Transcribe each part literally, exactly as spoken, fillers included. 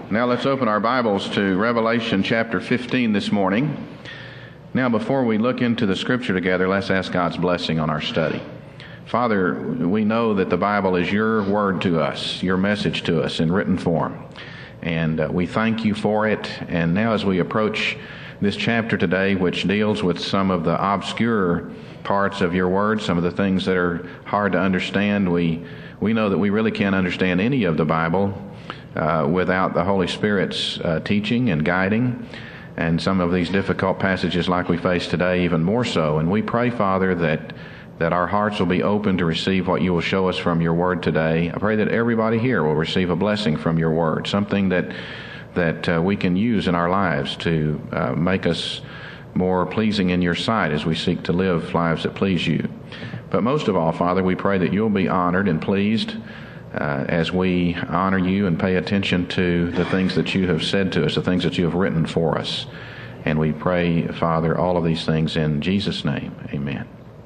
Now let's open our Bibles to Revelation chapter fifteen this morning. Now before we look into the Scripture together, let's ask God's blessing on our study. Father, we know that the Bible is your word to us, your message to us in written form. And uh, we thank you for it. And now as we approach this chapter today, which deals with some of the obscure parts of your word, some of the things that are hard to understand, we, we know that we really can't understand any of the Bible Uh, without the Holy Spirit's uh, teaching and guiding, and some of these difficult passages like we face today even more so. And we pray, Father, that that our hearts will be open to receive what you will show us from your word today. I pray that everybody here will receive a blessing from your word, something that that uh, we can use in our lives to uh, make us more pleasing in your sight as we seek to live lives that please you. But most of all, Father, we pray that you'll be honored and pleased Uh, as we honor you and pay attention to the things that you have said to us, the things that you have written for us. And we pray, Father, all of these things in Jesus' name. Amen.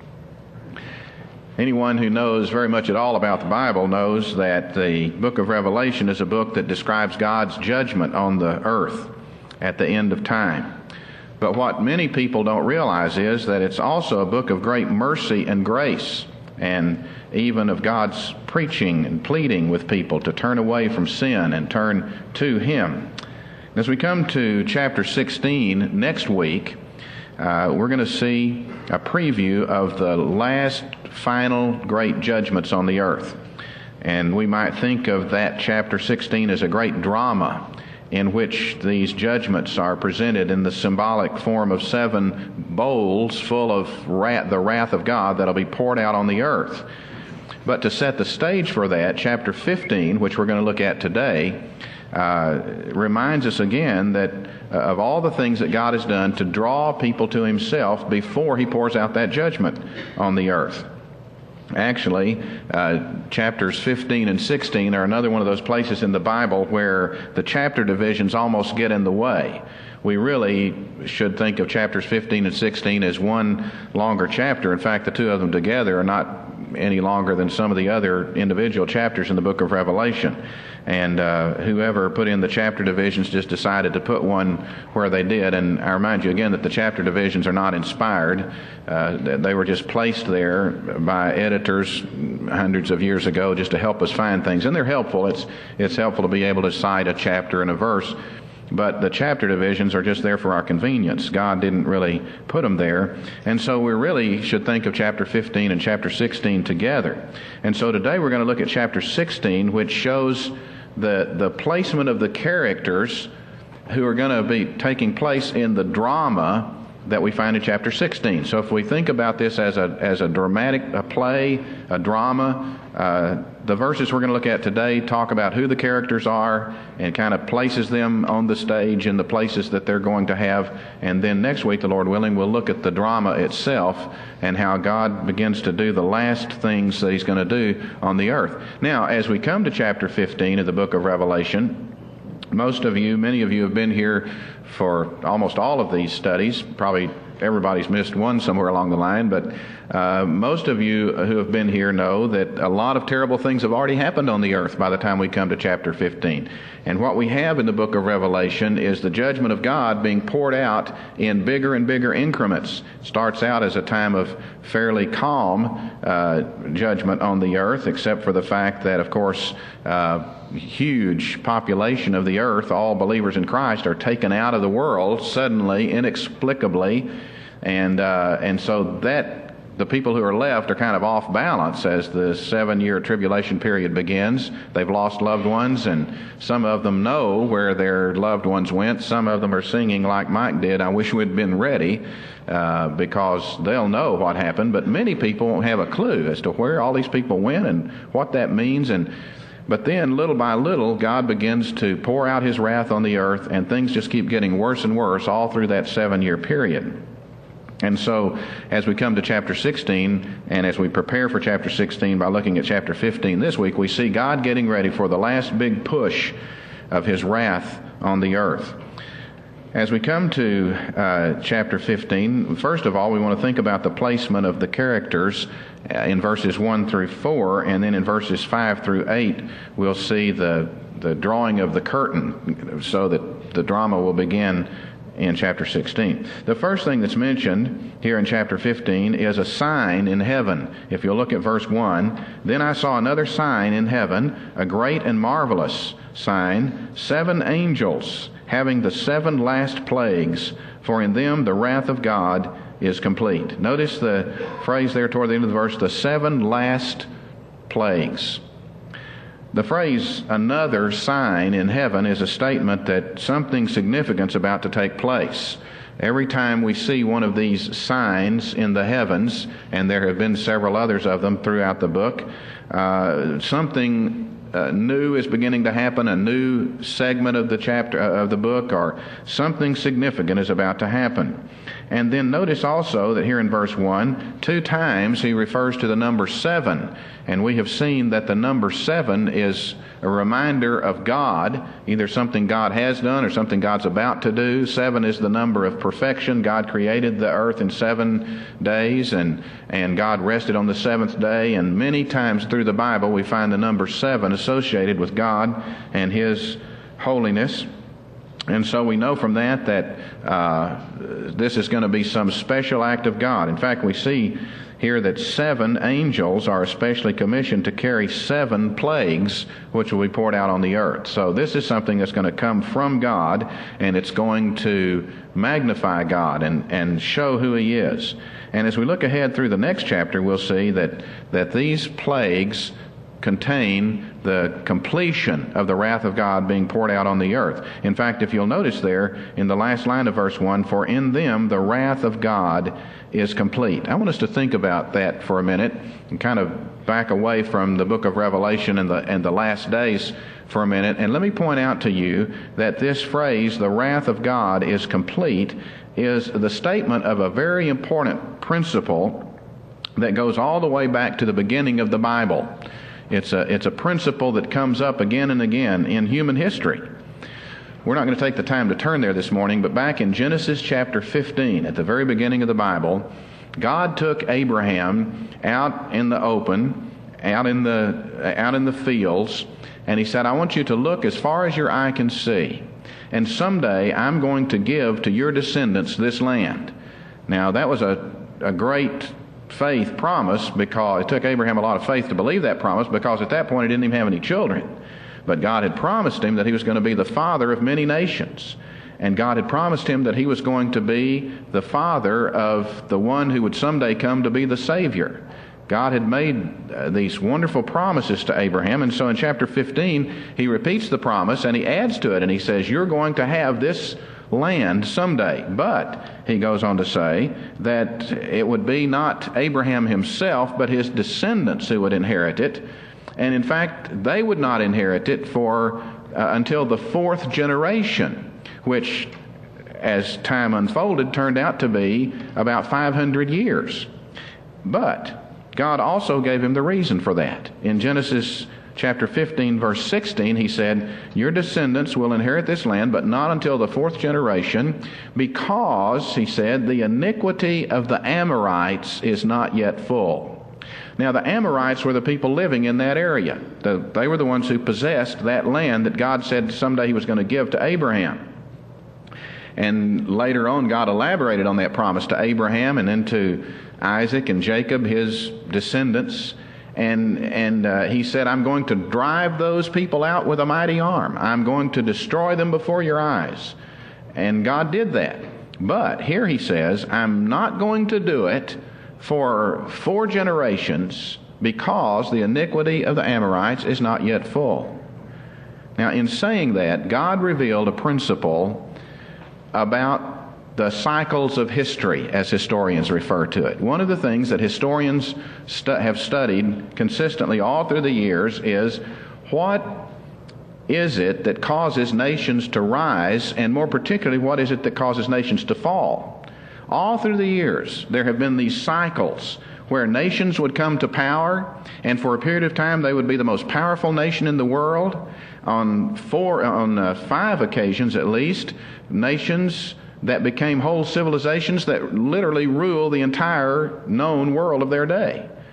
Anyone who knows very much at all about the Bible knows that the book of Revelation is a book that describes God's judgment on the earth at the end of time. But what many people don't realize is that it's also a book of great mercy and grace, and even of God's preaching and pleading with people to turn away from sin and turn to Him. As we come to chapter sixteen next week, uh, we're going to see a preview of the last final great judgments on the earth. And we might think of that chapter sixteen as a great drama in which these judgments are presented in the symbolic form of seven bowls full of wrath, the wrath of God that'll be poured out on the earth. But to set the stage for that, chapter fifteen, which we're going to look at today, uh, reminds us again that uh, of all the things that God has done to draw people to Himself before He pours out that judgment on the earth. Actually, uh, chapters fifteen and sixteen are another one of those places in the Bible where the chapter divisions almost get in the way. We really should think of chapters fifteen and sixteen as one longer chapter. In fact, the two of them together are not any longer than some of the other individual chapters in the book of Revelation. And uh, whoever put in the chapter divisions just decided to put one where they did. And I remind you again that the chapter divisions are not inspired. Uh, they were just placed there by editors hundreds of years ago just to help us find things. And they're helpful. It's, it's helpful to be able to cite a chapter and a verse. But the chapter divisions are just there for our convenience. God didn't really put them there. And so we really should think of chapter fifteen and chapter sixteen together. And so today we're going to look at chapter sixteen, which shows the, the placement of the characters who are going to be taking place in the drama that we find in chapter sixteen. So if we think about this as a as a dramatic a play, a drama, uh, the verses we're going to look at today talk about who the characters are and kind of places them on the stage in the places that they're going to have. And then next week, the Lord willing, we'll look at the drama itself and how God begins to do the last things that He's going to do on the earth. Now, as we come to chapter fifteen of the book of Revelation, most of you, many of you have been here for almost all of these studies. Probably everybody's missed one somewhere along the line, but uh, most of you who have been here know that a lot of terrible things have already happened on the earth by the time we come to chapter fifteen. And what we have in the book of Revelation is the judgment of God being poured out in bigger and bigger increments. It starts out as a time of fairly calm uh, judgment on the earth, except for the fact that, of course, uh, huge population of the earth, all believers in Christ, are taken out of the world suddenly, inexplicably, and uh, and so that the people who are left are kind of off balance as the seven-year tribulation period begins. They've lost loved ones, and some of them know where their loved ones went. Some of them are singing like Mike did, "I wish we'd been ready," uh, because they'll know what happened, but many people won't have a clue as to where all these people went and what that means. And But then, little by little, God begins to pour out His wrath on the earth, and things just keep getting worse and worse all through that seven-year period. And so, as we come to chapter sixteen, and as we prepare for chapter sixteen by looking at chapter fifteen this week, we see God getting ready for the last big push of His wrath on the earth. As we come to uh, chapter fifteen, first of all, we want to think about the placement of the characters uh, in verses one through four, and then in verses five through eight, we'll see the the drawing of the curtain so that the drama will begin in chapter sixteen. The first thing that's mentioned here in chapter fifteen is a sign in heaven. If you'll look at verse one, "Then I saw another sign in heaven, a great and marvelous sign, seven angels having the seven last plagues, for in them the wrath of God is complete." Notice the phrase there toward the end of the verse, the seven last plagues. The phrase, "another sign in heaven," is a statement that something significant is about to take place. Every time we see one of these signs in the heavens, and there have been several others of them throughout the book, uh, something uh, new is beginning to happen, a new segment of the chapter uh, of the book, or something significant is about to happen. And then notice also that here in verse one, two times he refers to the number seven. And we have seen that the number seven is a reminder of God, either something God has done or something God's about to do. Seven is the number of perfection. God created the earth in seven days, and, and God rested on the seventh day. And many times through the Bible we find the number seven associated with God and His holiness. And so we know from that that uh, this is going to be some special act of God. In fact, we see here that seven angels are especially commissioned to carry seven plagues which will be poured out on the earth. So this is something that's going to come from God, and it's going to magnify God and, and show who He is. And as we look ahead through the next chapter, we'll see that, that these plagues contain the completion of the wrath of God being poured out on the earth. In fact, if you'll notice there in the last line of verse one, "For in them the wrath of God is complete." I want us to think about that for a minute and kind of back away from the book of Revelation and the and the last days for a minute. And let me point out to you that this phrase, "the wrath of God is complete," is the statement of a very important principle that goes all the way back to the beginning of the Bible. It's a, it's a principle that comes up again and again in human history. We're not going to take the time to turn there this morning, but back in Genesis chapter fifteen, at the very beginning of the Bible, God took Abraham out in the open, out in the, out in the fields, and He said, "I want you to look as far as your eye can see, and someday I'm going to give to your descendants this land." Now, that was a, a great faith promise, because it took Abraham a lot of faith to believe that promise, because at that point he didn't even have any children. But God had promised him that he was going to be the father of many nations. And God had promised him that he was going to be the father of the one who would someday come to be the Savior. God had made uh, these wonderful promises to Abraham, and so in chapter fifteen he repeats the promise and he adds to it, and he says, "You're going to have this land someday." But he goes on to say that it would be not Abraham himself, but his descendants who would inherit it. And in fact, they would not inherit it for uh, until the fourth generation, which, as time unfolded, turned out to be about five hundred years. But God also gave him the reason for that. In Genesis chapter fifteen, verse sixteen, he said, "Your descendants will inherit this land, but not until the fourth generation, because," he said, "the iniquity of the Amorites is not yet full." Now, the Amorites were the people living in that area. The, they were the ones who possessed that land that God said someday He was going to give to Abraham. And later on, God elaborated on that promise to Abraham and then to Isaac and Jacob, his descendants. And and uh, he said, "I'm going to drive those people out with a mighty arm. I'm going to destroy them before your eyes." And God did that. But here he says, "I'm not going to do it for four generations, because the iniquity of the Amorites is not yet full." Now, in saying that, God revealed a principle about the cycles of history, as historians refer to it. One of the things that historians stu- have studied consistently all through the years is, what is it that causes nations to rise, and more particularly, what is it that causes nations to fall? All through the years, there have been these cycles where nations would come to power, and for a period of time they would be the most powerful nation in the world. On four, on uh, five occasions at least, nations that became whole civilizations that literally rule the entire known world of their day.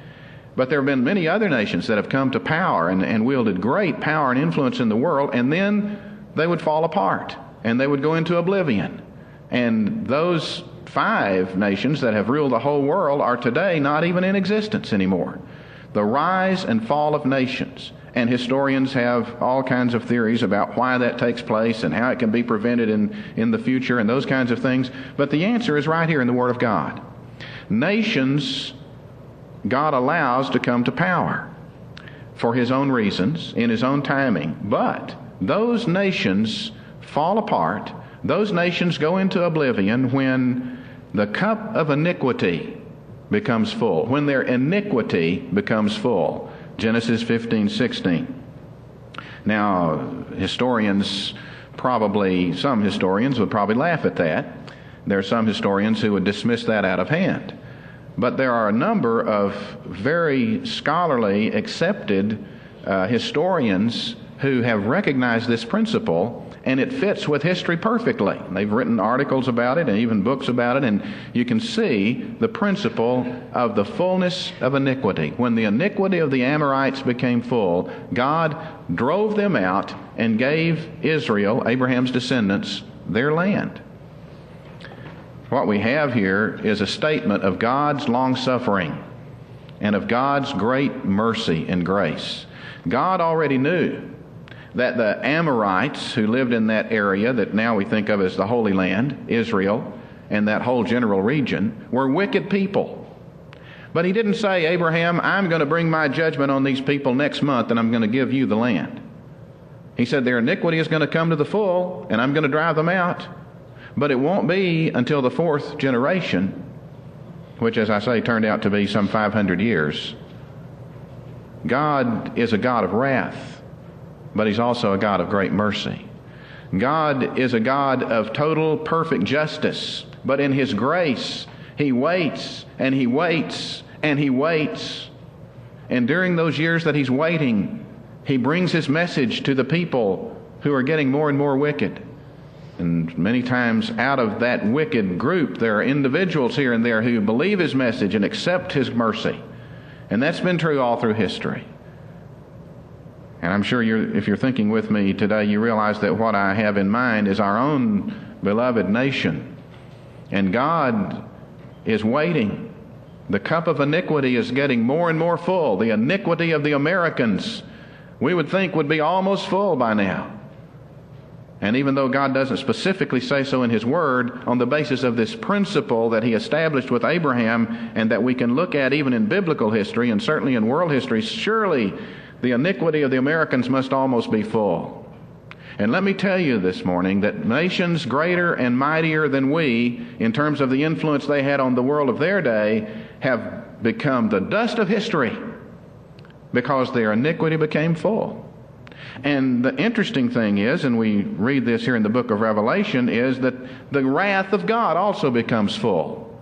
But there have been many other nations that have come to power and, and wielded great power and influence in the world, and then they would fall apart and they would go into oblivion. And those five nations that have ruled the whole world are today not even in existence anymore. The rise and fall of nations. And historians have all kinds of theories about why that takes place and how it can be prevented in, in the future and those kinds of things. But the answer is right here in the Word of God. Nations God allows to come to power for His own reasons, in His own timing. But those nations fall apart. Those nations go into oblivion when the cup of iniquity becomes full, when their iniquity becomes full. Genesis fifteen sixteen. Now, historians probably, some historians would probably laugh at that. There are some historians who would dismiss that out of hand. But there are a number of very scholarly, accepted uh, historians who have recognized this principle, and it fits with history perfectly. They've written articles about it and even books about it, and you can see the principle of the fullness of iniquity. When the iniquity of the Amorites became full, God drove them out and gave Israel, Abraham's descendants, their land. What we have here is a statement of God's long-suffering and of God's great mercy and grace. God already knew that the Amorites who lived in that area that now we think of as the Holy Land, Israel, and that whole general region, were wicked people. But He didn't say, Abraham, I'm going to bring my judgment on these people next month and I'm going to give you the land. He said their iniquity is going to come to the full and I'm going to drive them out. But it won't be until the fourth generation, which, as I say, turned out to be some five hundred years. God is a God of wrath, but He's also a God of great mercy. God is a God of total, perfect justice, but in His grace, He waits and He waits and He waits. And during those years that He's waiting, He brings His message to the people who are getting more and more wicked. And many times out of that wicked group, there are individuals here and there who believe His message and accept His mercy. And that's been true all through history. And I'm sure you're, if you're thinking with me today, you realize that what I have in mind is our own beloved nation. And God is waiting. The cup of iniquity is getting more and more full. The iniquity of the Americans, we would think, would be almost full by now. And even though God doesn't specifically say so in His Word, on the basis of this principle that He established with Abraham and that we can look at even in biblical history and certainly in world history, surely the iniquity of the Americans must almost be full. And let me tell you this morning that nations greater and mightier than we, in terms of the influence they had on the world of their day, have become the dust of history because their iniquity became full. And the interesting thing is, and we read this here in the book of Revelation, is that the wrath of God also becomes full.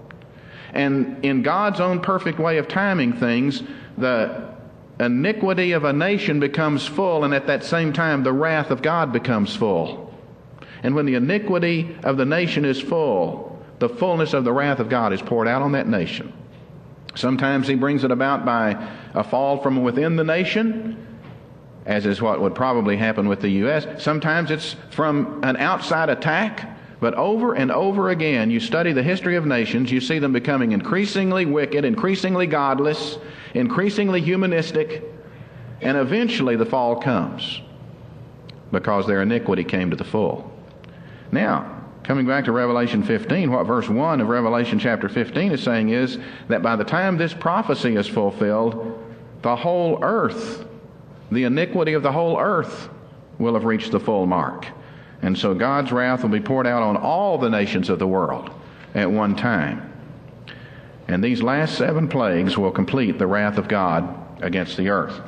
And in God's own perfect way of timing things, the iniquity of a nation becomes full, and at that same time the wrath of God becomes full. And when the iniquity of the nation is full, the fullness of the wrath of God is poured out on that nation. Sometimes He brings it about by a fall from within the nation, as is what would probably happen with the U S Sometimes it's from an outside attack, but over and over again, you study the history of nations, you see them becoming increasingly wicked, increasingly godless, increasingly humanistic, and eventually the fall comes because their iniquity came to the full. Now, coming back to Revelation fifteen, what verse one of Revelation chapter fifteen is saying is that by the time this prophecy is fulfilled, the whole earth, the iniquity of the whole earth will have reached the full mark. And so God's wrath will be poured out on all the nations of the world at one time. And these last seven plagues will complete the wrath of God against the earth.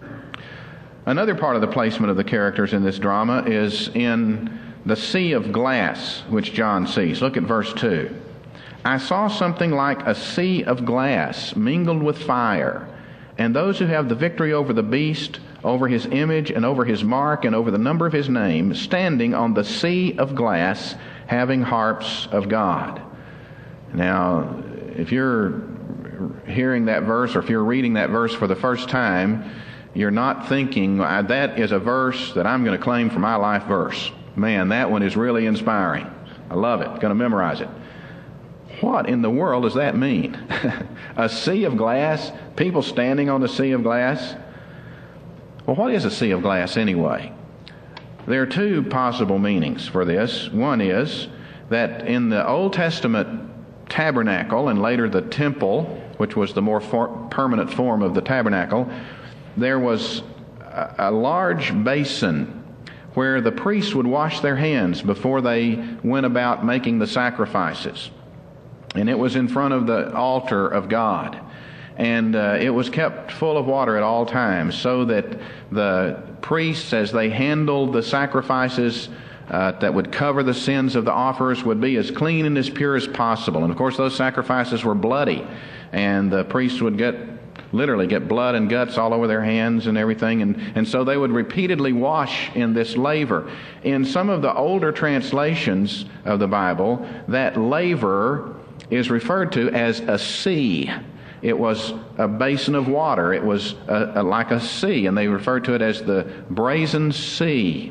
Another part of the placement of the characters in this drama is in the sea of glass which John sees. Look at verse two. I saw something like a sea of glass mingled with fire, and those who have the victory over the beast, over his image, and over his mark, and over the number of his name, standing on the sea of glass, having harps of God. Now, if you're hearing that verse, or if you're reading that verse for the first time, you're not thinking, that is a verse that I'm going to claim for my life verse. Man, that one is really inspiring. I love it. Going to memorize it. What in the world does that mean? A sea of glass? People standing on the sea of glass? Well, what is a sea of glass anyway? There are two possible meanings for this. One is that in the Old Testament tabernacle, and later the temple, which was the more for- permanent form of the tabernacle, there was a, a large basin where the priests would wash their hands before they went about making the sacrifices. And it was in front of the altar of God. And uh, it was kept full of water at all times, so that the priests, as they handled the sacrifices uh, that would cover the sins of the offerers, would be as clean and as pure as possible. And of course, those sacrifices were bloody, and the priests would get literally get blood and guts all over their hands and everything, and, and so they would repeatedly wash in this laver. In some of the older translations of the Bible, that laver is referred to as a sea. It was a basin of water. It was a, a, like a sea, and they refer to it as the brazen sea.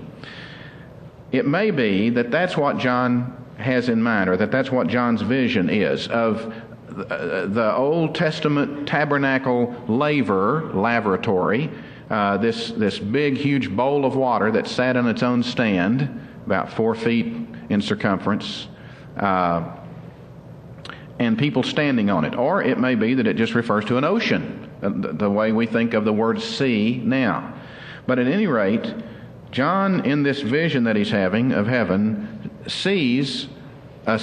It may be that that's what John has in mind, or that that's what John's vision is of the Old Testament tabernacle laver, lavatory, uh, this, this big, huge bowl of water that sat on its own stand, about four feet in circumference, uh, and people standing on it. Or it may be that it just refers to an ocean, the, the way we think of the word sea now. But at any rate, John, in this vision that he's having of heaven, sees a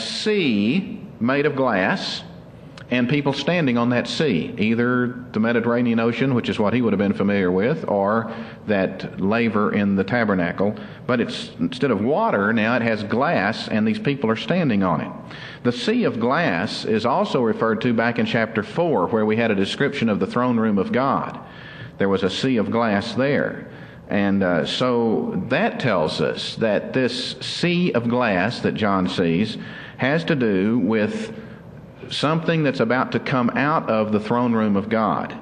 sea made of glass, and people standing on that sea, either the Mediterranean Ocean, which is what he would have been familiar with, or that laver in the tabernacle. But it's instead of water, now it has glass, and these people are standing on it. The sea of glass is also referred to back in chapter four, where we had a description of the throne room of God. There was a sea of glass there. And uh, so that tells us that this sea of glass that John sees has to do with something that's about to come out of the throne room of God.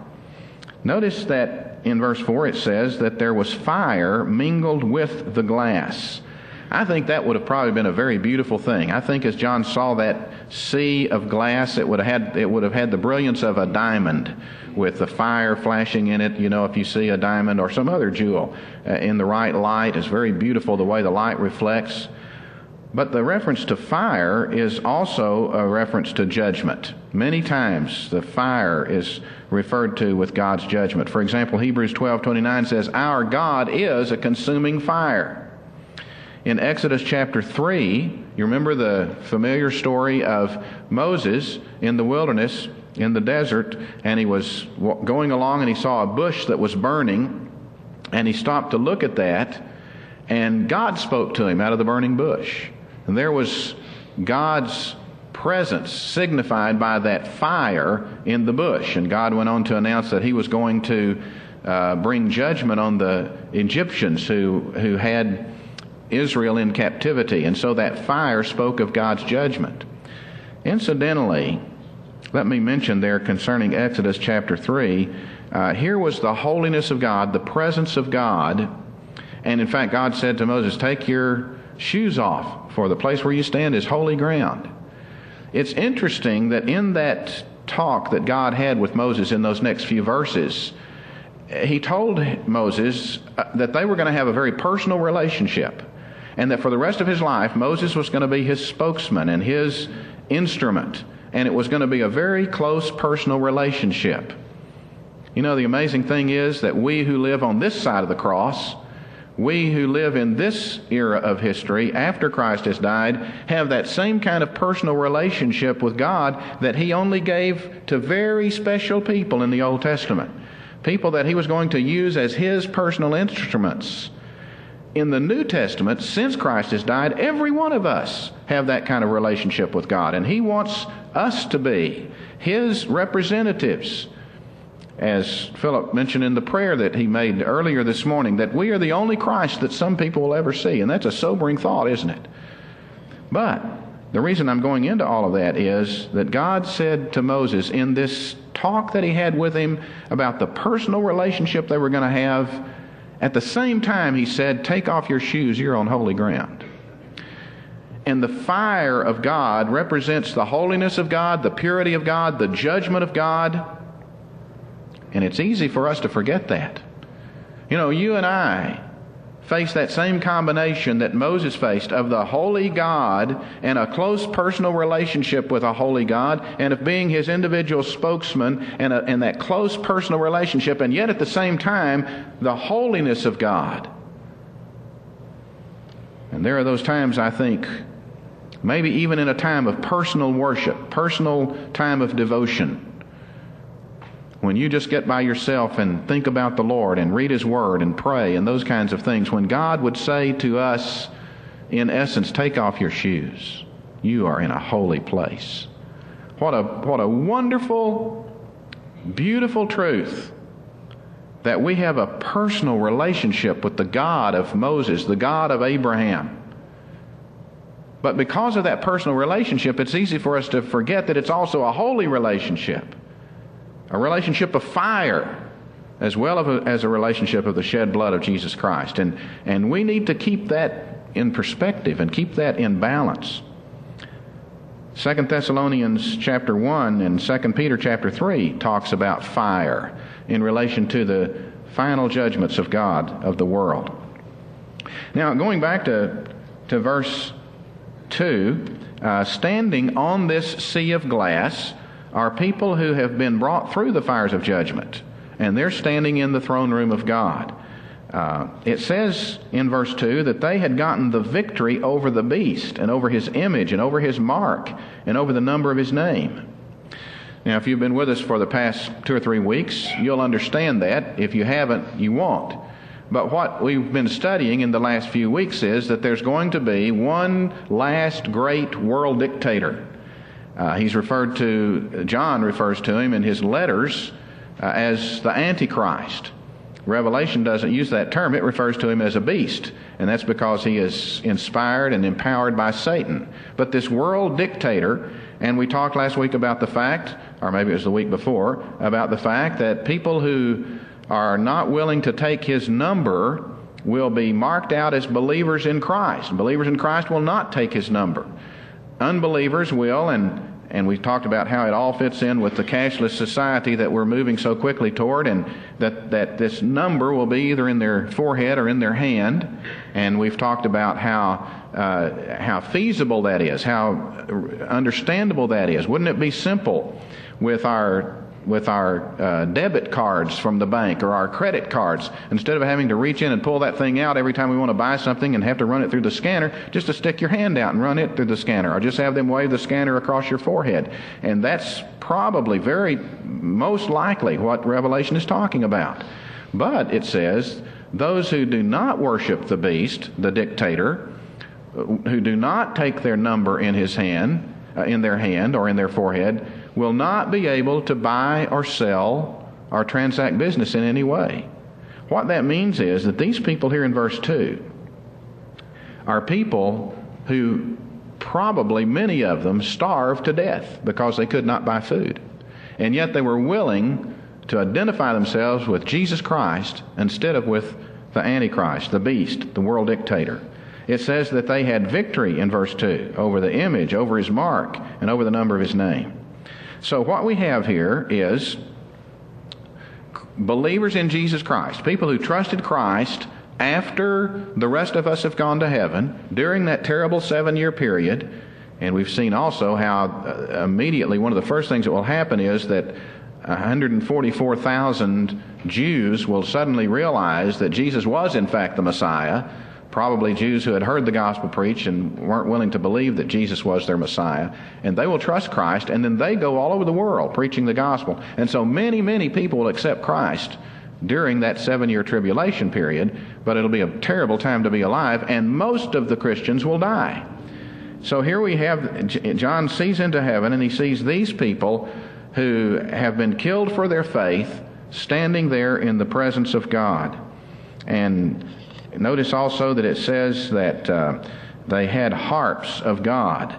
Notice that in verse four it says that there was fire mingled with the glass. I think that would have probably been a very beautiful thing. I think as John saw that sea of glass, it would have had, it would have had the brilliance of a diamond with the fire flashing in it. You know, if you see a diamond or some other jewel uh, in the right light, it's very beautiful the way the light reflects. But the reference to fire is also a reference to judgment. Many times the fire is referred to with God's judgment. For example, Hebrews twelve twenty-nine says, "Our God is a consuming fire." In Exodus chapter three, you remember the familiar story of Moses in the wilderness, in the desert, and he was going along and he saw a bush that was burning, and he stopped to look at that, and God spoke to him out of the burning bush. And there was God's presence signified by that fire in the bush. And God went on to announce that he was going to uh, bring judgment on the Egyptians who, who had Israel in captivity. And so that fire spoke of God's judgment. Incidentally, let me mention there concerning Exodus chapter three, uh, here was the holiness of God, the presence of God. And in fact, God said to Moses, "Take your shoes off, for the place where you stand is holy ground." It's interesting that in that talk that God had with Moses in those next few verses, he told Moses that they were going to have a very personal relationship, and that for the rest of his life, Moses was going to be his spokesman and his instrument, and it was going to be a very close personal relationship. You know, the amazing thing is that we who live on this side of the cross, we who live in this era of history after Christ has died, have that same kind of personal relationship with God that he only gave to very special people in the Old Testament. People that he was going to use as his personal instruments. In the New Testament, since Christ has died, every one of us have that kind of relationship with God. And he wants us to be his representatives. As Philip mentioned in the prayer that he made earlier this morning, that we are the only Christ that some people will ever see. And that's a sobering thought, isn't it? But The reason I'm going into all of that is that God said to Moses in this talk that he had with him about the personal relationship they were going to have, at the same time he said, take off your shoes, you're on holy ground. And the fire of God represents the holiness of God, the purity of God, the judgment of God. And it's easy for us to forget that. You know, you and I face that same combination that Moses faced of the holy God and a close personal relationship with a holy God, and of being his individual spokesman and, a, and that close personal relationship, and yet at the same time, the holiness of God. And there are those times, I think, maybe even in a time of personal worship, personal time of devotion, when you just get by yourself and think about the Lord and read His Word and pray and those kinds of things, when God would say to us, in essence, take off your shoes. You are in a holy place. What a, what a wonderful, beautiful truth that we have a personal relationship with the God of Moses, the God of Abraham. But because of that personal relationship, it's easy for us to forget that it's also a holy relationship. A relationship of fire, as well as a relationship of the shed blood of Jesus Christ. And, and we need to keep that in perspective and keep that in balance. Second Thessalonians chapter one and Second Peter chapter three talks about fire in relation to the final judgments of God of the world. Now, going back to, to verse two, uh, standing on this sea of glass are people who have been brought through the fires of judgment, and they're standing in the throne room of God. Uh, it says in verse two that they had gotten the victory over the beast and over his image and over his mark and over the number of his name. Now, if you've been with us for the past two or three weeks, you'll understand that. If you haven't, you won't. But what we've been studying in the last few weeks is that there's going to be one last great world dictator. Uh, he's referred to, John refers to him in his letters uh, as the Antichrist. Revelation doesn't use that term. It refers to him as a beast, and that's because he is inspired and empowered by Satan. But this world dictator, and we talked last week about the fact, or maybe it was the week before, about the fact that people who are not willing to take his number will be marked out as believers in Christ. Believers in Christ will not take his number. Unbelievers will, and and we talked about how it all fits in with the cashless society that we're moving so quickly toward, and that, that this number will be either in their forehead or in their hand. And we've talked about how uh, how feasible that is, how understandable that is. Wouldn't it be simple with our with our uh, debit cards from the bank or our credit cards, instead of having to reach in and pull that thing out every time we want to buy something and have to run it through the scanner, just to stick your hand out and run it through the scanner, or just have them wave the scanner across your forehead. And that's probably very most likely what Revelation is talking about. But it says those who do not worship the beast, the dictator, who do not take their number in his hand, uh, in their hand or in their forehead, will not be able to buy or sell or transact business in any way. What that means is that these people here in verse two are people who probably, many of them, starved to death because they could not buy food. And yet they were willing to identify themselves with Jesus Christ instead of with the Antichrist, the beast, the world dictator. It says that they had victory in verse two over the image, over his mark, and over the number of his name. So what we have here is believers in Jesus Christ, people who trusted Christ after the rest of us have gone to heaven during that terrible seven-year period. And we've seen also how uh, immediately one of the first things that will happen is that one hundred forty-four thousand Jews will suddenly realize that Jesus was in fact the Messiah. Probably Jews who had heard the gospel preached and weren't willing to believe that Jesus was their Messiah. And they will trust Christ, and then they go all over the world preaching the gospel. And so many, many people will accept Christ during that seven-year tribulation period, but it'll be a terrible time to be alive, and most of the Christians will die. So here we have, John sees into heaven, and he sees these people who have been killed for their faith standing there in the presence of God. And notice also that it says that uh, they had harps of God.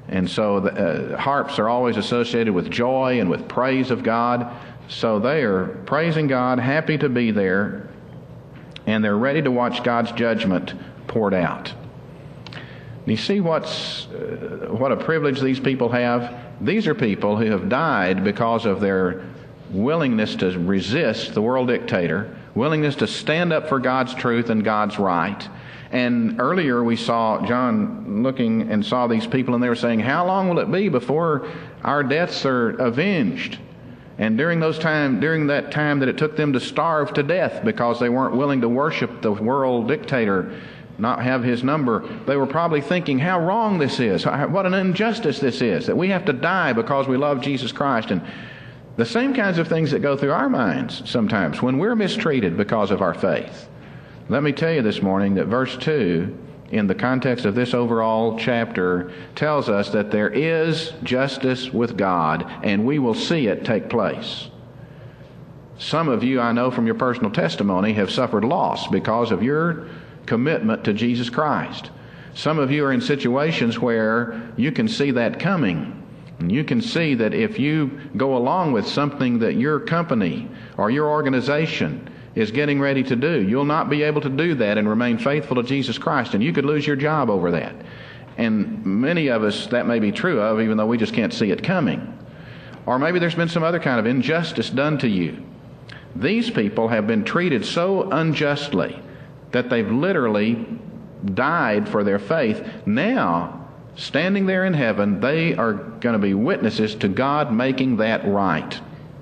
And so the, uh, harps are always associated with joy and with praise of God. So they are praising God, happy to be there, and they're ready to watch God's judgment poured out. You see what's uh, what a privilege these people have? These are people who have died because of their willingness to resist the world dictator, willingness to stand up for God's truth and God's right. And earlier we saw John looking and saw these people, and they were saying, how long will it be before our deaths are avenged? And during those time, during that time that it took them to starve to death because they weren't willing to worship the world dictator, not have his number, they were probably thinking how wrong this is, what an injustice this is, that we have to die because we love Jesus Christ. And the same kinds of things that go through our minds sometimes when we're mistreated because of our faith. Let me tell you this morning that verse two, in the context of this overall chapter, tells us that there is justice with God, and we will see it take place. Some of you, I know from your personal testimony, have suffered loss because of your commitment to Jesus Christ. Some of you are in situations where you can see that coming. And you can see that if you go along with something that your company or your organization is getting ready to do, you'll not be able to do that and remain faithful to Jesus Christ, and you could lose your job over that. And many of us, that may be true of, even though we just can't see it coming. Or maybe there's been some other kind of injustice done to you. These people have been treated so unjustly that they've literally died for their faith. Now, standing there in heaven, they are going to be witnesses to God making that right.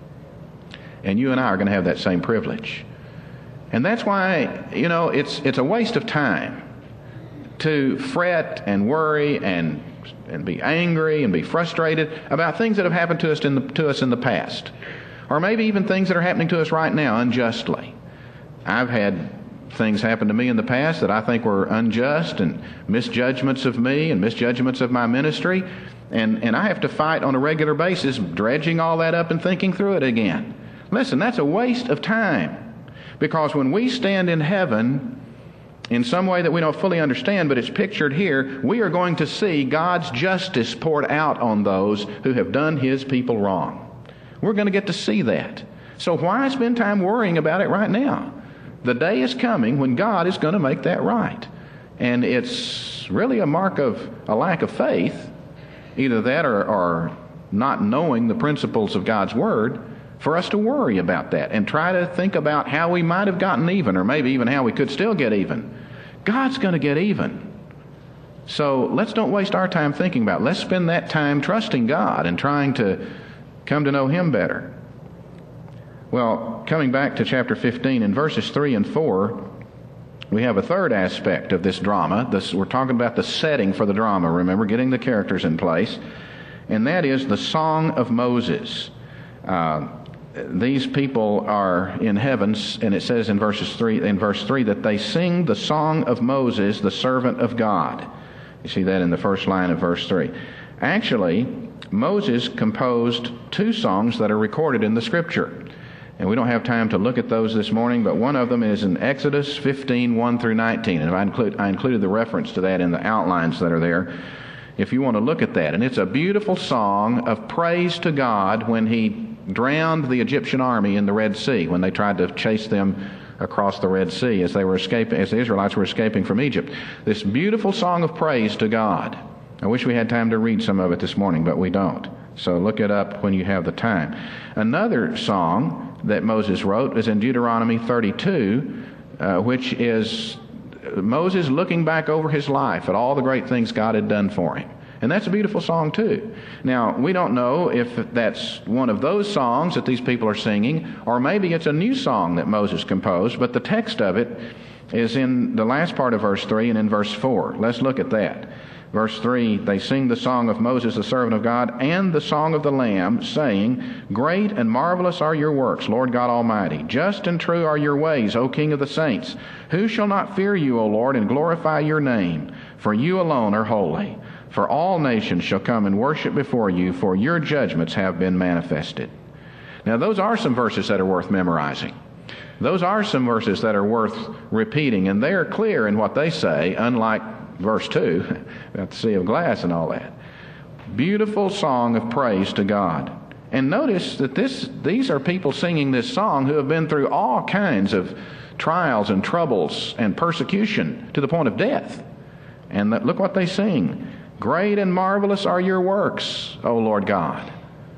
And you and I are going to have that same privilege. And that's why, you know, it's it's a waste of time to fret and worry and and be angry and be frustrated about things that have happened to us in the, to us in the past. Or maybe even things that are happening to us right now unjustly. I've had things happen to me in the past that I think were unjust and misjudgments of me and misjudgments of my ministry. And, and I have to fight on a regular basis, dredging all that up and thinking through it again. Listen, that's a waste of time. Because when we stand in heaven, in some way that we don't fully understand, but it's pictured here, we are going to see God's justice poured out on those who have done His people wrong. We're going to get to see that. So why spend time worrying about it right now? The day is coming when God is going to make that right. And it's really a mark of a lack of faith, either that or, or not knowing the principles of God's Word, for us to worry about that and try to think about how we might have gotten even, or maybe even how we could still get even. God's going to get even. So let's don't waste our time thinking about it. Let's spend that time trusting God and trying to come to know Him better. Well, coming back to chapter fifteen, in verses three and four, we have a third aspect of this drama. This, we're talking about the setting for the drama, remember, getting the characters in place. And that is the Song of Moses. Uh, these people are in heaven, and it says in verses three, in verse three that they sing the song of Moses, the servant of God. You see that in the first line of verse three. Actually, Moses composed two songs that are recorded in the Scripture. And we don't have time to look at those this morning, but one of them is in Exodus fifteen, one through nineteen. And I, include, I included the reference to that in the outlines that are there, if you want to look at that. And it's a beautiful song of praise to God when He drowned the Egyptian army in the Red Sea, when they tried to chase them across the Red Sea as they were escaping, as the Israelites were escaping from Egypt. This beautiful song of praise to God. I wish we had time to read some of it this morning, but we don't. So look it up when you have the time. Another song that Moses wrote is in Deuteronomy thirty-two, uh, which is Moses looking back over his life at all the great things God had done for him. And that's a beautiful song too. Now, we don't know if that's one of those songs that these people are singing, or maybe it's a new song that Moses composed, but the text of it is in the last part of verse three and in verse four. Let's look at that. Verse three, they sing the song of Moses, the servant of God, and the song of the Lamb, saying, Great and marvelous are your works, Lord God Almighty. Just and true are your ways, O King of the saints. Who shall not fear you, O Lord, and glorify your name? For you alone are holy. For all nations shall come and worship before you, for your judgments have been manifested. Now, those are some verses that are worth memorizing. Those are some verses that are worth repeating, and they are clear in what they say, unlike verse two, about the sea of glass and all that. Beautiful song of praise to God. And notice that this these are people singing this song who have been through all kinds of trials and troubles and persecution to the point of death. And that, look what they sing. Great and marvelous are your works, O Lord God.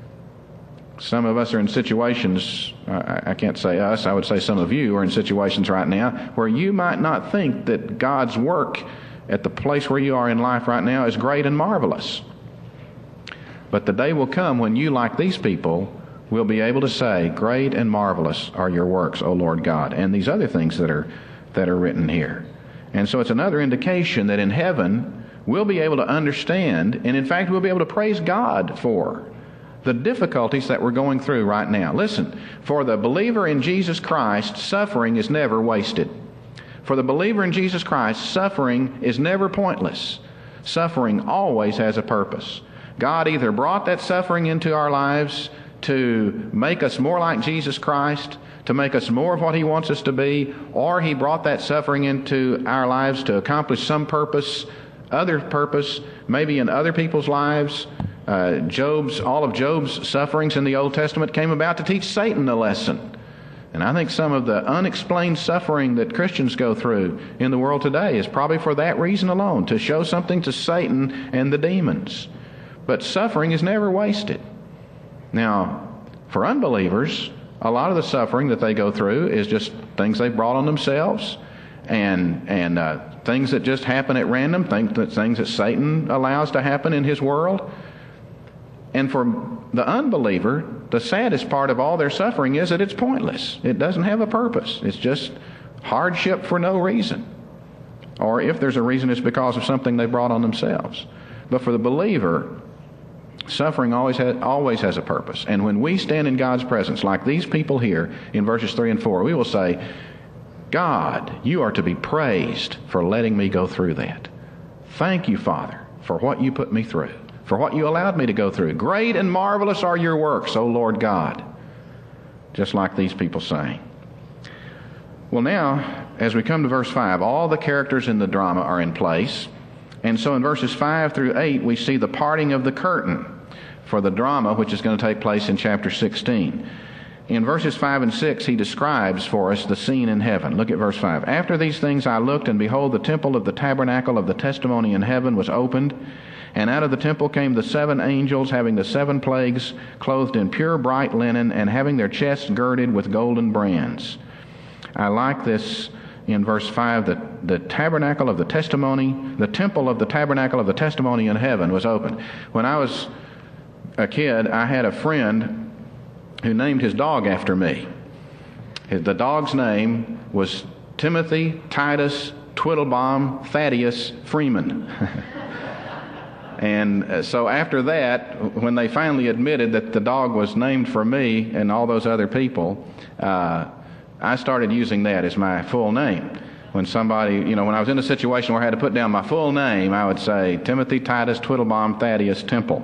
Some of us are in situations, I can't say us, I would say some of you are in situations right now where you might not think that God's work at the place where you are in life right now is great and marvelous. But the day will come when you, like these people, will be able to say, great and marvelous are your works, O Lord God, and these other things that are that are written here. And so it's another indication that in heaven we'll be able to understand, and in fact we'll be able to praise God for the difficulties that we're going through right now. Listen, for the believer in Jesus Christ, suffering is never wasted. For the believer in Jesus Christ, suffering is never pointless. Suffering always has a purpose. God either brought that suffering into our lives to make us more like Jesus Christ, to make us more of what He wants us to be, or He brought that suffering into our lives to accomplish some purpose, other purpose, maybe in other people's lives. Uh, Job's, all of Job's sufferings in the Old Testament came about to teach Satan a lesson. And I think some of the unexplained suffering that Christians go through in the world today is probably for that reason alone, to show something to Satan and the demons. But suffering is never wasted. Now, for unbelievers, a lot of the suffering that they go through is just things they've brought on themselves, and and uh, things that just happen at random, things that, things that Satan allows to happen in his world. And for the unbeliever, the saddest part of all their suffering is that it's pointless. It doesn't have a purpose. It's just hardship for no reason. Or if there's a reason, it's because of something they brought on themselves. But for the believer, suffering always has, always has a purpose. And when we stand in God's presence, like these people here in verses three and four, we will say, God, you are to be praised for letting me go through that. Thank you, Father, for what you put me through, for what you allowed me to go through. Great and marvelous are your works, O Lord God. Just like these people sang. Well, now, as we come to verse five, all the characters in the drama are in place. And so in verses five through eight, we see the parting of the curtain for the drama which is going to take place in chapter sixteen. In verses five and six, he describes for us the scene in heaven. Look at verse five. After these things I looked, and behold, the temple of the tabernacle of the testimony in heaven was opened. And out of the temple came the seven angels, having the seven plagues, clothed in pure bright linen, and having their chests girded with golden brands. I like this in verse five, that the tabernacle of the testimony, the temple of the tabernacle of the testimony in heaven was opened. When I was a kid, I had a friend who named his dog after me. The dog's name was Timothy Titus Twiddlebaum Thaddeus Freeman. And so after that, when they finally admitted that the dog was named for me and all those other people, uh, I started using that as my full name. When somebody, you know, when I was in a situation where I had to put down my full name, I would say Timothy Titus Twiddlebaum Thaddeus Temple.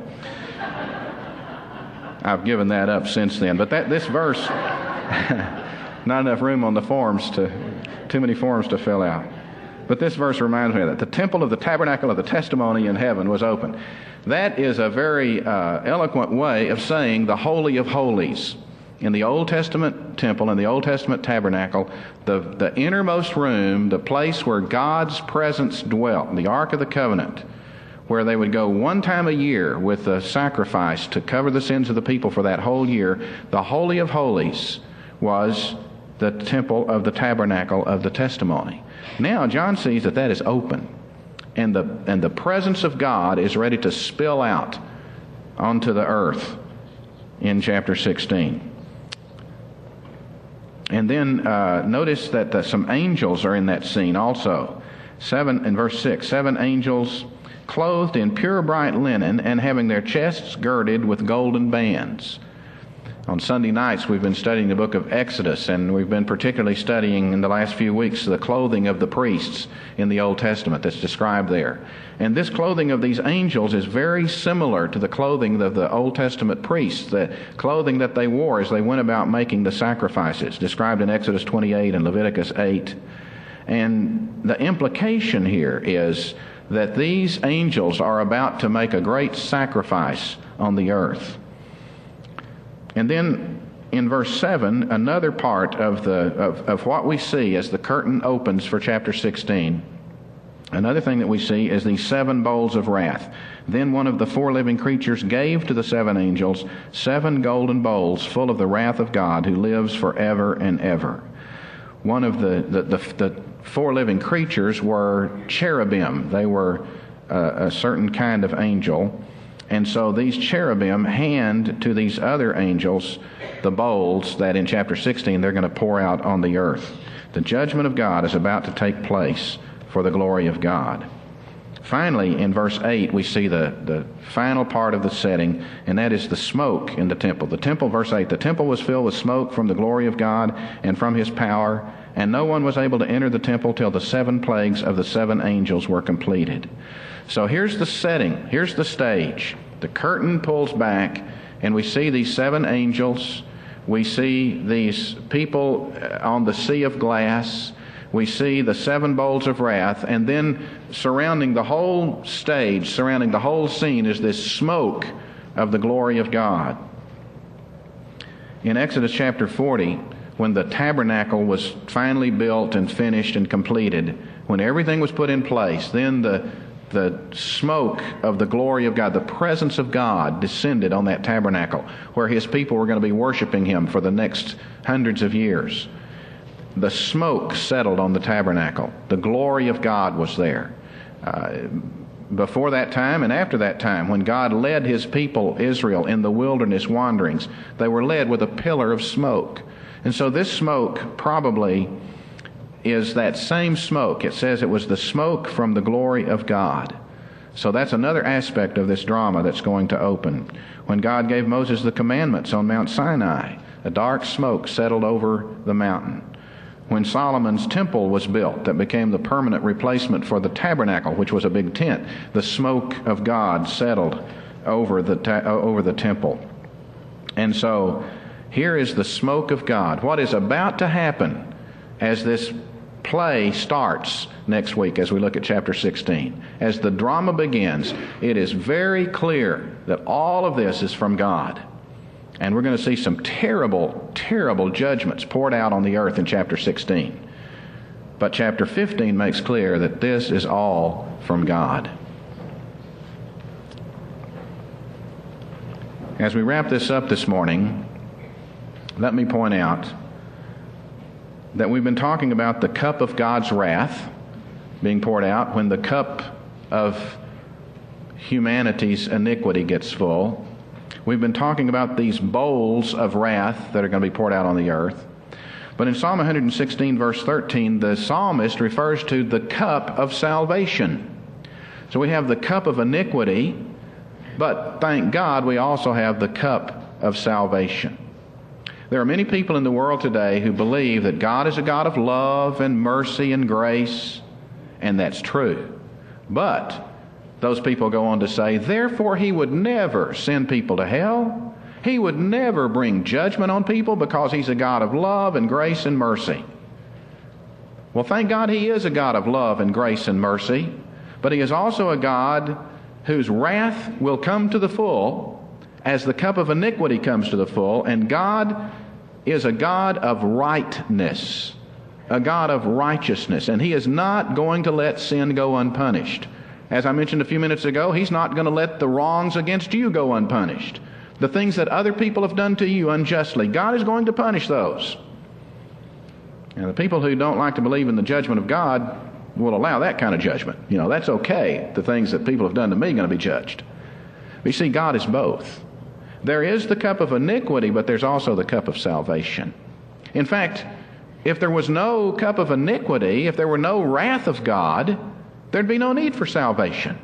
I've given that up since then. But that this verse, not enough room on the forms to, too many forms to fill out. But this verse reminds me of that. The temple of the tabernacle of the testimony in heaven was open. That is a very uh, eloquent way of saying the Holy of Holies. In the Old Testament temple, in the Old Testament tabernacle, the, the innermost room, the place where God's presence dwelt, the Ark of the Covenant, where they would go one time a year with a sacrifice to cover the sins of the people for that whole year, the Holy of Holies was the temple of the tabernacle of the testimony. Now John sees that that is open, and the and the presence of God is ready to spill out onto the earth in chapter sixteen. And then uh, notice that uh, some angels are in that scene also. Seven in verse six, seven angels clothed in pure bright linen and having their chests girded with golden bands. On Sunday nights we've been studying the book of Exodus, and we've been particularly studying in the last few weeks the clothing of the priests in the Old Testament that's described there. And this clothing of these angels is very similar to the clothing of the Old Testament priests, the clothing that they wore as they went about making the sacrifices, described in Exodus twenty-eight and Leviticus eight. And the implication here is that these angels are about to make a great sacrifice on the earth. And then in verse seven, another part of, the, of, of what we see as the curtain opens for chapter sixteen, another thing that we see is these seven bowls of wrath. Then one of the four living creatures gave to the seven angels seven golden bowls full of the wrath of God, who lives forever and ever. One of the, the, the, the four living creatures were cherubim. They were uh, a certain kind of angel. And so these cherubim hand to these other angels the bowls that in chapter sixteen they're going to pour out on the earth. The judgment of God is about to take place for the glory of God. Finally, in verse eight, we see the, the final part of the setting, and that is the smoke in the temple. The temple, verse eight, the temple was filled with smoke from the glory of God and from His power, and no one was able to enter the temple till the seven plagues of the seven angels were completed. So here's the setting. Here's the stage. The curtain pulls back, and we see these seven angels. We see these people on the sea of glass. We see the seven bowls of wrath, and then surrounding the whole stage, surrounding the whole scene, is this smoke of the glory of God. In Exodus chapter forty, when the tabernacle was finally built and finished and completed, when everything was put in place, then the the smoke of the glory of God, the presence of God, descended on that tabernacle where His people were going to be worshiping Him for the next hundreds of years. The smoke settled on the tabernacle. The glory of God was there. Uh, before that time and after that time, when God led His people, Israel, in the wilderness wanderings, they were led with a pillar of smoke. And so this smoke probably is that same smoke. It says it was the smoke from the glory of God. So that's another aspect of this drama that's going to open. When God gave Moses the commandments on Mount Sinai, a dark smoke settled over the mountain. When Solomon's temple was built, that became the permanent replacement for the tabernacle, which was a big tent, the smoke of God settled over the ta- over the temple. And so here is the smoke of God. What is about to happen as this play starts next week as we look at chapter sixteen. As the drama begins, it is very clear that all of this is from God. And we're going to see some terrible, terrible judgments poured out on the earth in chapter sixteen. But chapter fifteen makes clear that this is all from God. As we wrap this up this morning, let me point out that we've been talking about the cup of God's wrath being poured out when the cup of humanity's iniquity gets full. We've been talking about these bowls of wrath that are going to be poured out on the earth. But in Psalm one sixteen, verse thirteen, the psalmist refers to the cup of salvation. So we have the cup of iniquity, but thank God we also have the cup of salvation. There are many people in the world today who believe that God is a God of love and mercy and grace, and that's true. But those people go on to say, therefore He would never send people to hell. He would never bring judgment on people because He's a God of love and grace and mercy. Well, thank God He is a God of love and grace and mercy, but He is also a God whose wrath will come to the full as the cup of iniquity comes to the full, and God is a God of rightness, a God of righteousness, and He is not going to let sin go unpunished. As I mentioned a few minutes ago, He's not going to let the wrongs against you go unpunished. The things that other people have done to you unjustly, God is going to punish those. And the people who don't like to believe in the judgment of God will allow that kind of judgment. You know, that's okay. The things that people have done to me are going to be judged. But you see, God is both. There is the cup of iniquity, but there's also the cup of salvation. In fact, if there was no cup of iniquity, if there were no wrath of God, there'd be no need for salvation.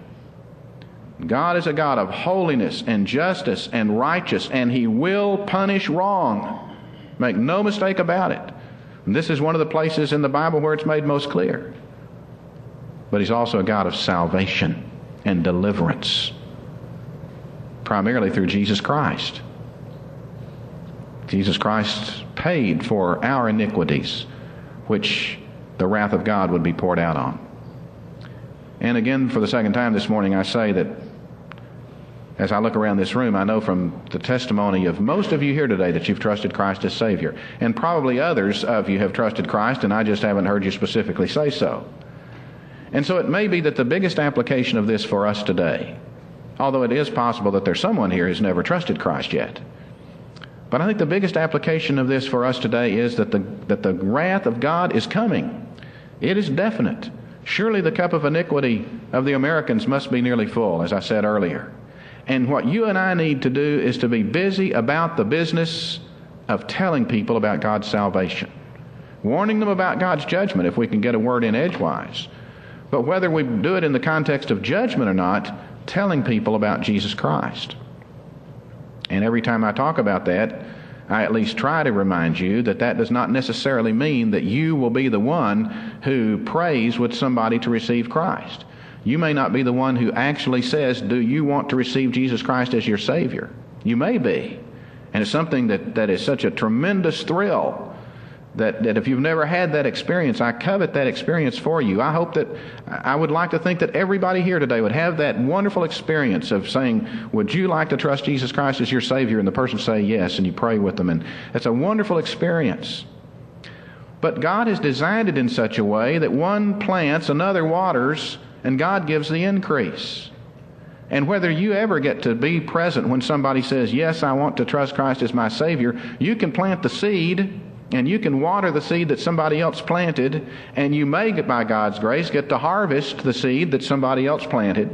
God is a God of holiness and justice and righteous, and He will punish wrong. Make no mistake about it. And this is one of the places in the Bible where it's made most clear. But He's also a God of salvation and deliverance, primarily through Jesus Christ. Jesus Christ paid for our iniquities, which the wrath of God would be poured out on. And again, for the second time this morning, I say that as I look around this room, I know from the testimony of most of you here today that you've trusted Christ as Savior. And probably others of you have trusted Christ, and I just haven't heard you specifically say so. And so it may be that the biggest application of this for us today, although it is possible that there's someone here who's never trusted Christ yet, but I think the biggest application of this for us today is that the, that the wrath of God is coming. It is definite. Surely the cup of iniquity of the Americans must be nearly full, as I said earlier. And what you and I need to do is to be busy about the business of telling people about God's salvation, warning them about God's judgment if we can get a word in edgewise. But whether we do it in the context of judgment or not, telling people about Jesus Christ. And every time I talk about that, I at least try to remind you that that does not necessarily mean that you will be the one who prays with somebody to receive Christ. You may not be the one who actually says, do you want to receive Jesus Christ as your Savior? You may be. And it's something that, that is such a tremendous thrill that, that if you've never had that experience, I covet that experience for you. I hope that, I would like to think that everybody here today would have that wonderful experience of saying, would you like to trust Jesus Christ as your Savior? And the person say yes, and you pray with them. And it's a wonderful experience. But God has designed it in such a way that one plants, another waters, and God gives the increase. And whether you ever get to be present when somebody says, yes, I want to trust Christ as my Savior, you can plant the seed, and you can water the seed that somebody else planted, and you may, by God's grace, get to harvest the seed that somebody else planted.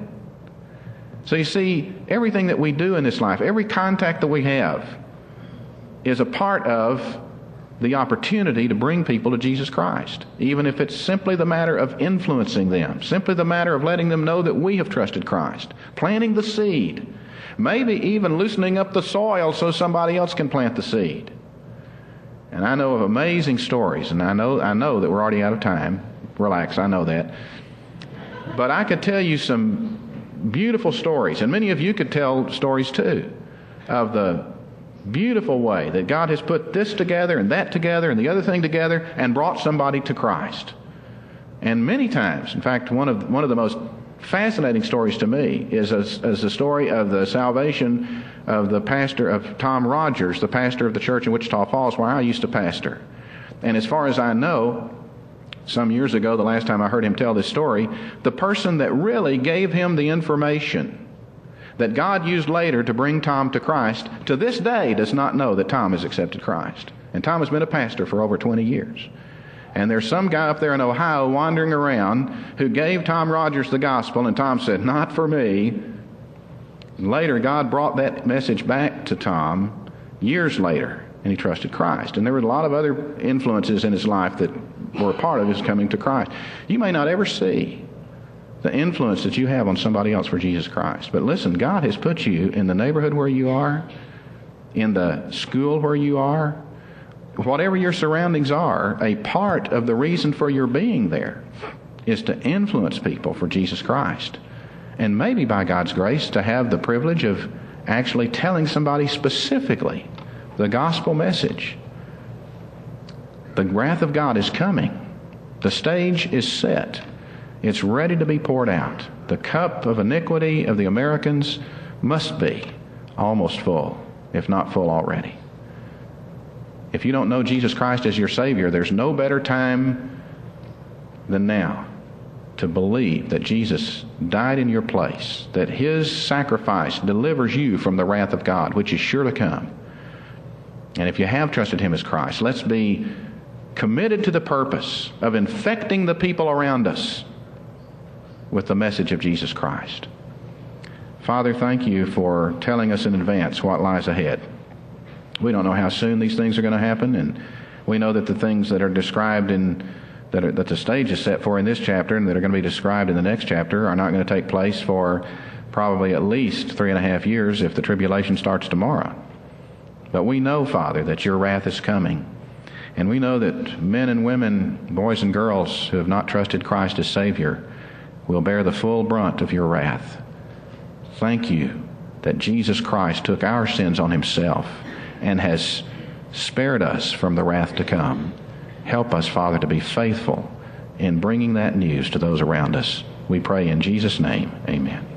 So you see, everything that we do in this life, every contact that we have, is a part of the opportunity to bring people to Jesus Christ, even if it's simply the matter of influencing them, simply the matter of letting them know that we have trusted Christ, planting the seed, maybe even loosening up the soil so somebody else can plant the seed. And I know of amazing stories, and I know I know that we're already out of time. Relax, I know that. But I could tell you some beautiful stories, and many of you could tell stories too, of the beautiful way that God has put this together and that together and the other thing together and brought somebody to Christ. And many times, in fact, one of one of the most fascinating stories to me is a, is the story of the salvation of the pastor of Tom Rogers, the pastor of the church in Wichita Falls where I used to pastor. And as far as I know, some years ago, the last time I heard him tell this story, the person that really gave him the information that God used later to bring Tom to Christ, to this day does not know that Tom has accepted Christ. And Tom has been a pastor for over twenty years. And there's some guy up there in Ohio wandering around who gave Tom Rogers the gospel, and Tom said, not for me. Later, God brought that message back to Tom years later, and he trusted Christ. And there were a lot of other influences in his life that were a part of his coming to Christ. You may not ever see the influence that you have on somebody else for Jesus Christ. But listen, God has put you in the neighborhood where you are, in the school where you are, whatever your surroundings are. A part of the reason for your being there is to influence people for Jesus Christ. And maybe by God's grace to have the privilege of actually telling somebody specifically the gospel message. The wrath of God is coming. The stage is set. It's ready to be poured out. The cup of iniquity of the Americans must be almost full, if not full already. If you don't know Jesus Christ as your Savior, there's no better time than now to believe that Jesus died in your place, that His sacrifice delivers you from the wrath of God, which is sure to come. And if you have trusted Him as Christ, let's be committed to the purpose of infecting the people around us with the message of Jesus Christ. Father, thank you for telling us in advance what lies ahead. We don't know how soon these things are going to happen, and we know that the things that are described in that, are, that the stage is set for in this chapter and that are going to be described in the next chapter are not going to take place for probably at least three and a half years if the tribulation starts tomorrow. But we know, Father, that your wrath is coming. And we know that men and women, boys and girls who have not trusted Christ as Savior will bear the full brunt of your wrath. Thank you that Jesus Christ took our sins on Himself and has spared us from the wrath to come. Help us, Father, to be faithful in bringing that news to those around us. We pray in Jesus' name. Amen.